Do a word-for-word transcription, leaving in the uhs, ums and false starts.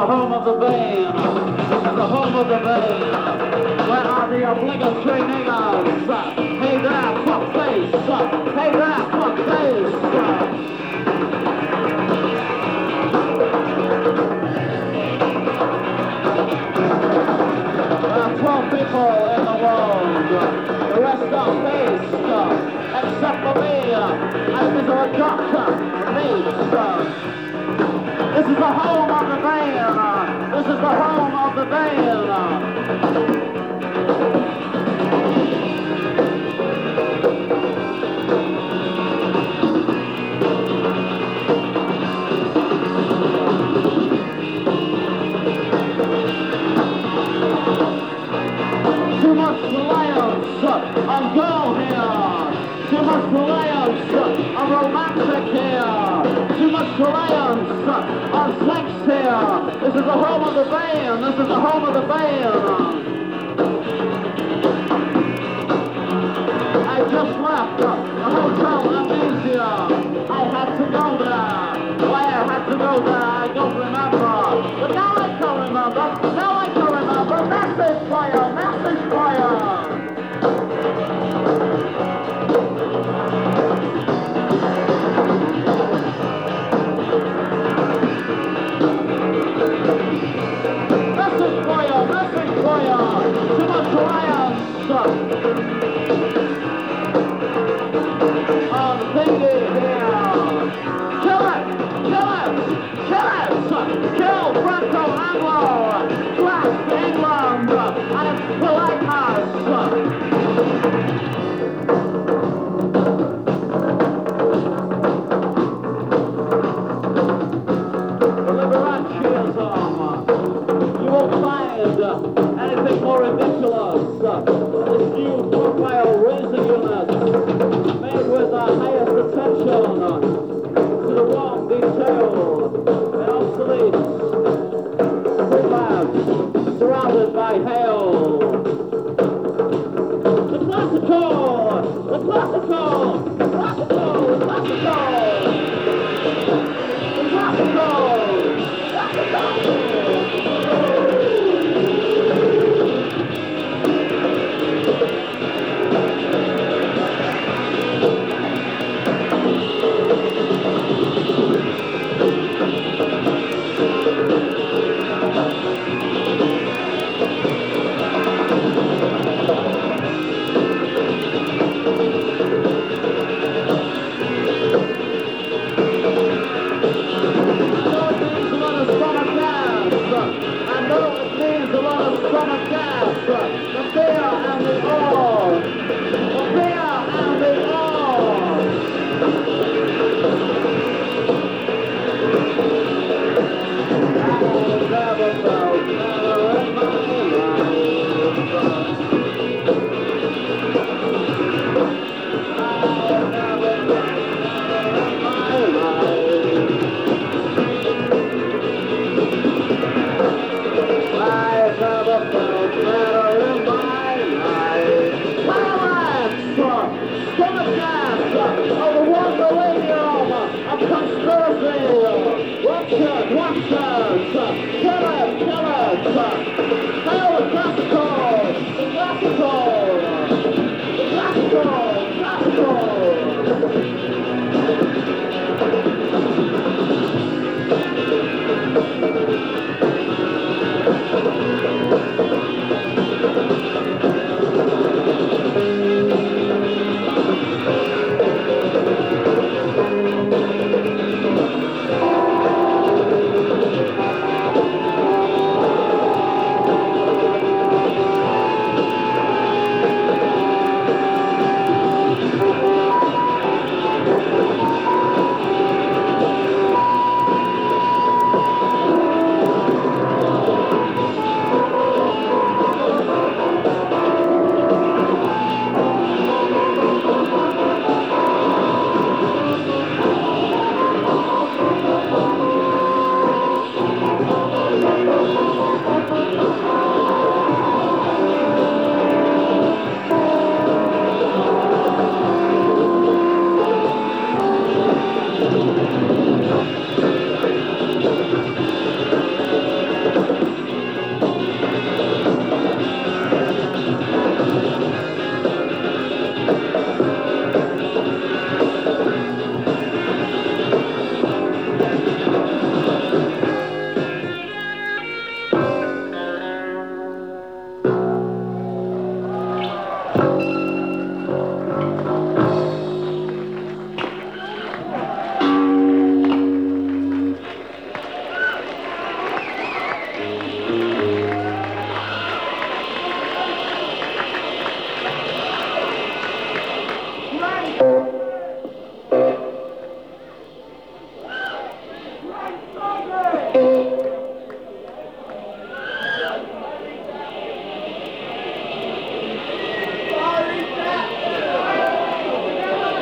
the home of the band. This is the home of the band. Where are the obligatory niggers? Hey there, fuckface. Hey there, fuckface. There are twelve people in the world. The rest are faced, except for me. And this is a doctor, me. This is the home of the band. This is the home of the band. Too much reliance on girl here. Too much reliance on romantic here. Too much reliance on sex here. This is the home of the band. This is the home of the band. I just left the Hotel Amnesia. I had to go there. Why I had to go there, I don't remember. But now I can remember. Now I can remember. Message fire. Message fire. Message fire. Message fire. Too much reliance on thingy here. Kill it! Kill it! Kill it! Kill Franco Anglo! Blast England and its politeness! Liberaceism! You won't find anything more ridiculous than this new profile raising unit made with the highest attention to the wrong detail and obsolete prefabs surrounded by hail. The classical! The classical! The classical! The classical! The classical! Classical!